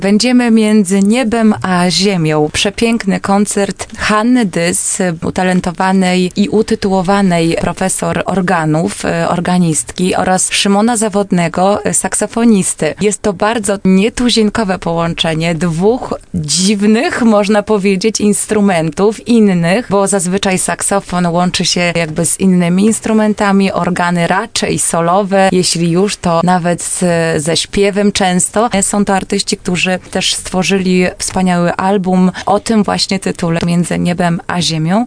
Będziemy między niebem a ziemią. Przepiękny koncert Hanny Dys, utalentowanej i utytułowanej profesor organów, organistki, oraz Szymona Zawodnego, saksofonisty. Jest to bardzo nietuzinkowe połączenie dwóch dziwnych, można powiedzieć, instrumentów innych, bo zazwyczaj saksofon łączy się jakby z innymi instrumentami, organy raczej solowe, jeśli już, to nawet ze śpiewem często. Są to artyści, którzy też stworzyli wspaniały album o tym właśnie tytule Między niebem a ziemią.